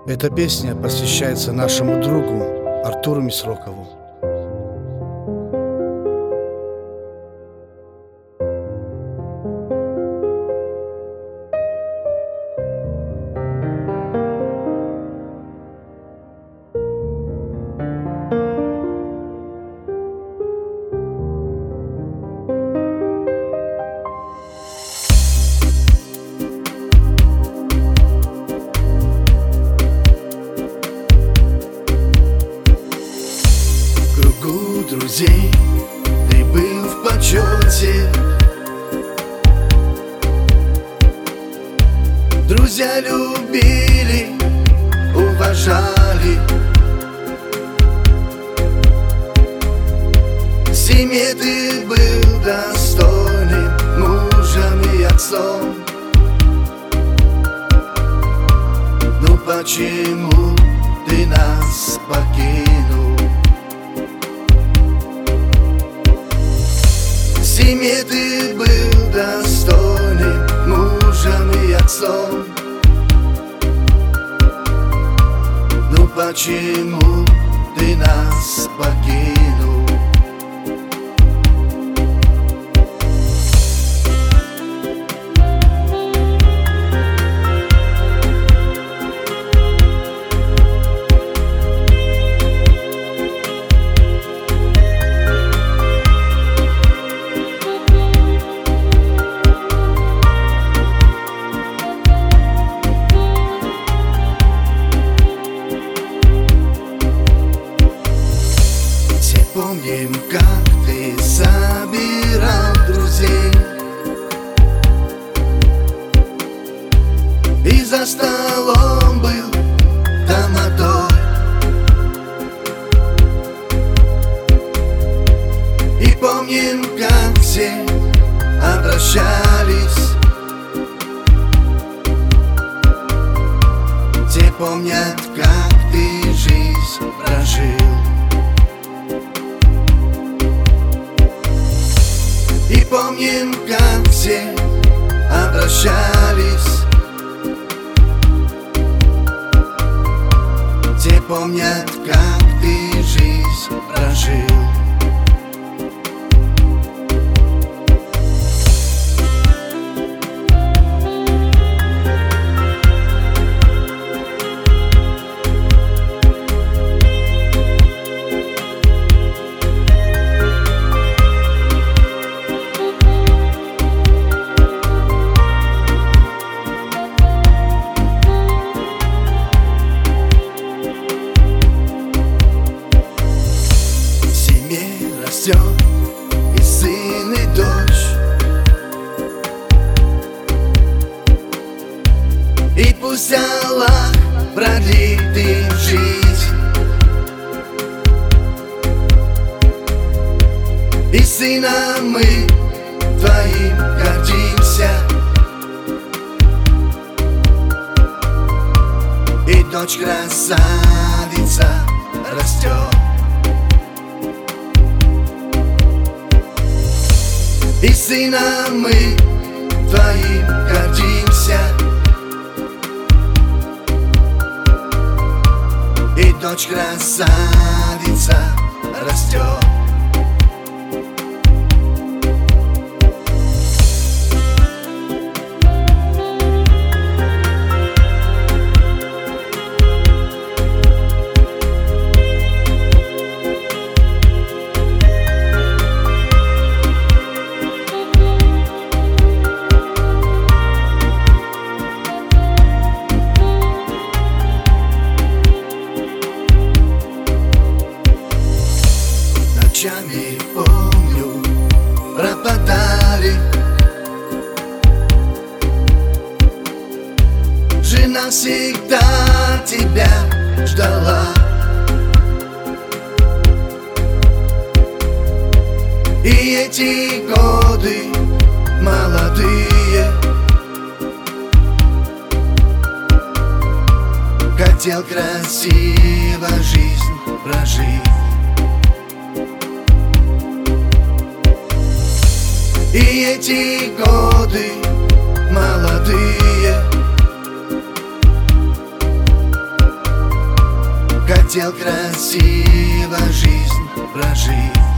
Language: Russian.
Эта песня посвящается нашему другу Артуру Мисрокову. Друзей ты был в почете, друзья любили, уважали, в семье ты был достойным мужем и отцом. Но почему ты нас покинул? В семье ты был достойным мужем и отцом. Но почему ты нас покинул? Помним, как ты собирал друзей и за столом был тамадой, и помним, как все обращались. Те помнят, как ты жизнь прожил. И помним, как все обращались. Те помнят, как ты жизнь прожил. Растет и сын, и дочь, и пусть Аллах продлит им жизнь. И сыном мы твоим гордимся, и дочь красавица растет. И сыном мы твоим гордимся, и дочь красавица растет. Ночами, помню, пропадали. Жена всегда тебя ждала, и эти годы молодые хотел красиво жизнь прожить. И эти годы молодые хотел красиво жизнь прожить.